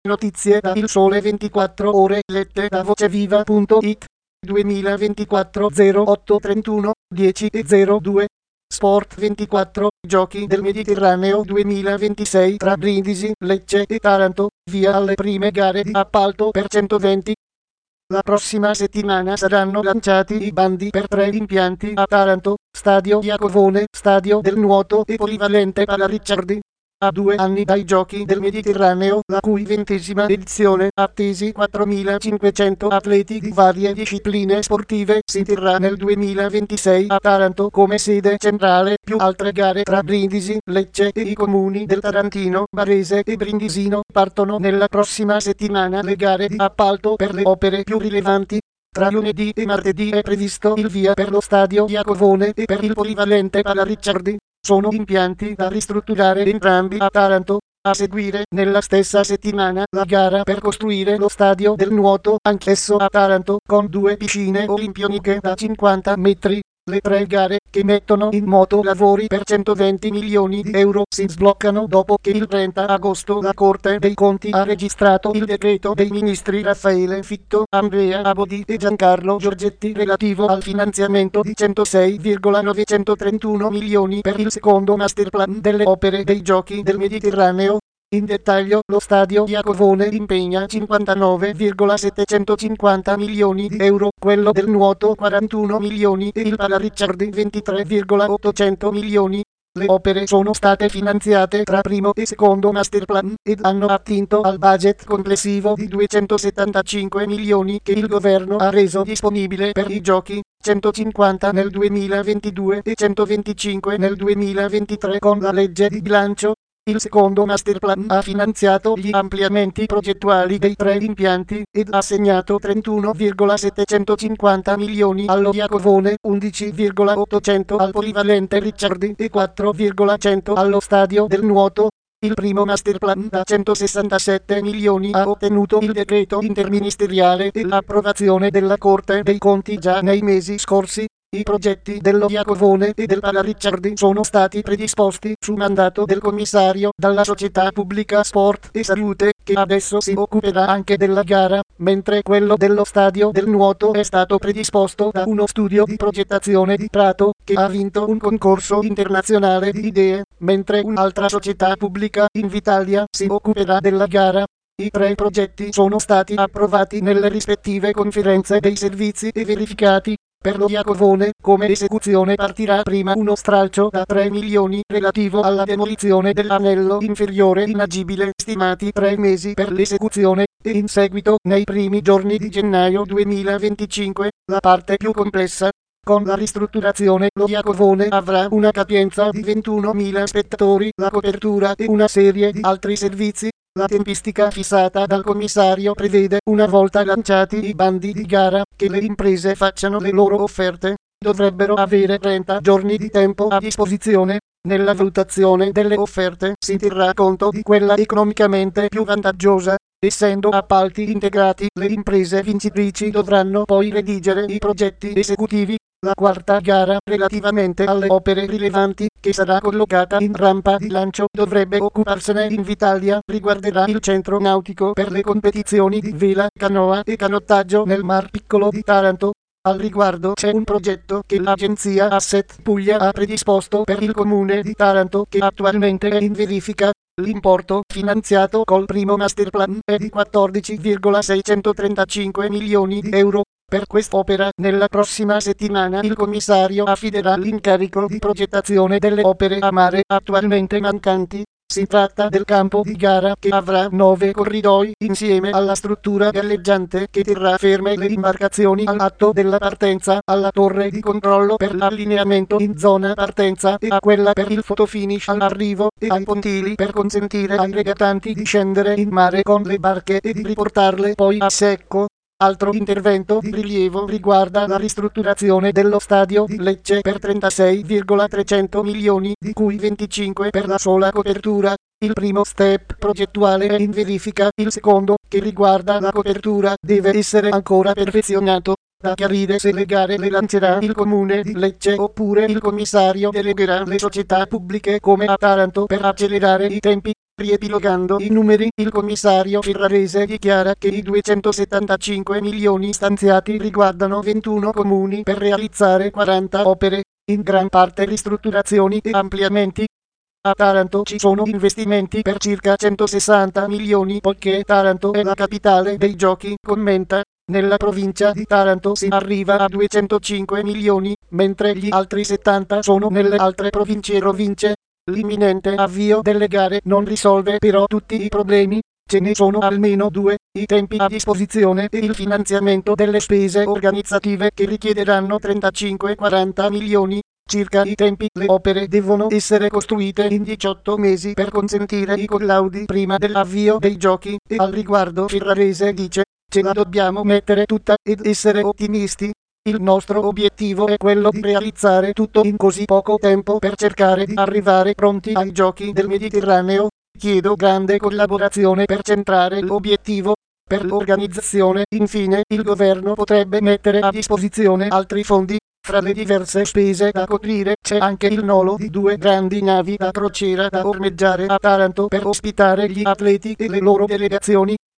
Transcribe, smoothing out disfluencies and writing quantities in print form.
Notizie da Il Sole 24 Ore lette da voceviva.it 2024 08 31 10:02 Sport 24 Giochi del Mediterraneo 2026 tra Brindisi, Lecce e Taranto, via alle prime gare di appalto per 120. La prossima settimana saranno lanciati i bandi per 3 impianti a Taranto, Stadio Iacovone, Stadio del Nuoto e Polivalente Pala Ricciardi. A 2 anni dai Giochi del Mediterraneo, la cui 20ª edizione, attesi 4.500 atleti di varie discipline sportive, si terrà nel 2026 a Taranto come sede centrale, più altre gare tra Brindisi, Lecce e i comuni del Tarantino, Barese e Brindisino. Partono nella prossima settimana le gare di appalto per le opere più rilevanti. Tra lunedì e martedì è previsto il via per lo Stadio Iacovone e per il Polivalente Pala Ricciardi. Sono impianti da ristrutturare entrambi a Taranto. A seguire, nella stessa settimana, la gara per costruire lo Stadio del Nuoto, anch'esso a Taranto, con 2 piscine olimpioniche da 50 metri. Le 3 gare, che mettono in moto lavori per 120 milioni di euro, si sbloccano dopo che il 30 agosto la Corte dei Conti ha registrato il decreto dei ministri Raffaele Fitto, Andrea Abodi e Giancarlo Giorgetti relativo al finanziamento di 106,931 milioni per il secondo masterplan delle opere dei Giochi del Mediterraneo. In dettaglio, lo Stadio Iacovone impegna 59,750 milioni di euro, quello del Nuoto 41 milioni e il Pala Ricciardi 23,800 milioni. Le opere sono state finanziate tra primo e secondo masterplan ed hanno attinto al budget complessivo di 275 milioni che il governo ha reso disponibile per i Giochi, 150 nel 2022 e 125 nel 2023 con la legge di bilancio. Il secondo masterplan ha finanziato gli ampliamenti progettuali dei 3 impianti ed ha assegnato 31,750 milioni allo Iacovone, 11,800 al Polivalente Ricciardi e 4,100 allo Stadio del Nuoto. Il primo masterplan da 167 milioni ha ottenuto il decreto interministeriale e l'approvazione della Corte dei Conti già nei mesi scorsi. I progetti dello Iacovone e del Pala Ricciardi sono stati predisposti su mandato del commissario dalla società pubblica Sport e Salute, che adesso si occuperà anche della gara, mentre quello dello Stadio del Nuoto è stato predisposto da uno studio di progettazione di Prato, che ha vinto un concorso internazionale di idee, mentre un'altra società pubblica, Invitalia, si occuperà della gara. I 3 progetti sono stati approvati nelle rispettive conferenze dei servizi e verificati. Per lo Iacovone, come esecuzione partirà prima uno stralcio da 3 milioni relativo alla demolizione dell'anello inferiore inagibile, stimati 3 mesi per l'esecuzione, e in seguito, nei primi giorni di gennaio 2025, la parte più complessa. Con la ristrutturazione lo Iacovone avrà una capienza di 21.000 spettatori, la copertura e una serie di altri servizi. La tempistica fissata dal commissario prevede, una volta lanciati i bandi di gara, che le imprese facciano le loro offerte. Dovrebbero avere 30 giorni di tempo a disposizione. Nella valutazione delle offerte si terrà conto di quella economicamente più vantaggiosa. Essendo appalti integrati, le imprese vincitrici dovranno poi redigere i progetti esecutivi. La quarta gara, relativamente alle opere rilevanti, che sarà collocata in rampa di lancio, dovrebbe occuparsene Invitalia, riguarderà il centro nautico per le competizioni di vela, canoa e canottaggio nel Mar Piccolo di Taranto. Al riguardo c'è un progetto che l'agenzia Asset Puglia ha predisposto per il comune di Taranto che attualmente è in verifica. L'importo finanziato col primo masterplan è di 14,635 milioni di euro. Per quest'opera, nella prossima settimana il commissario affiderà l'incarico di progettazione delle opere a mare attualmente mancanti. Si tratta del campo di gara che avrà 9 corridoi insieme alla struttura galleggiante che terrà ferme le imbarcazioni all'atto della partenza, alla torre di controllo per l'allineamento in zona partenza e a quella per il fotofinish all'arrivo e ai pontili per consentire ai regattanti di scendere in mare con le barche e di riportarle poi a secco. Altro intervento di rilievo riguarda la ristrutturazione dello stadio di Lecce per 36,300 milioni, di cui 25 per la sola copertura. Il primo step progettuale è in verifica, il secondo, che riguarda la copertura, deve essere ancora perfezionato. Da chiarire se le gare le lancerà il comune di Lecce oppure il commissario delegherà le società pubbliche come a Taranto per accelerare i tempi. Riepilogando i numeri, il commissario Ferrarese dichiara che i 275 milioni stanziati riguardano 21 comuni per realizzare 40 opere, in gran parte ristrutturazioni e ampliamenti. A Taranto ci sono investimenti per circa 160 milioni poiché Taranto è la capitale dei giochi, commenta. Nella provincia di Taranto si arriva a 205 milioni, mentre gli altri 70 sono nelle altre province. L'imminente avvio delle gare non risolve però tutti i problemi, ce ne sono almeno due: i tempi a disposizione e il finanziamento delle spese organizzative che richiederanno 35-40 milioni. Circa i tempi: le opere devono essere costruite in 18 mesi per consentire i collaudi prima dell'avvio dei giochi e al riguardo Ferrarese dice: ce la dobbiamo mettere tutta ed essere ottimisti. Il nostro obiettivo è quello di realizzare tutto in così poco tempo per cercare di arrivare pronti ai giochi del Mediterraneo. Chiedo grande collaborazione per centrare l'obiettivo. Per l'organizzazione, infine, il governo potrebbe mettere a disposizione altri fondi. Fra le diverse spese da coprire c'è anche il nolo di 2 grandi navi da crociera da ormeggiare a Taranto per ospitare gli atleti e le loro delegazioni.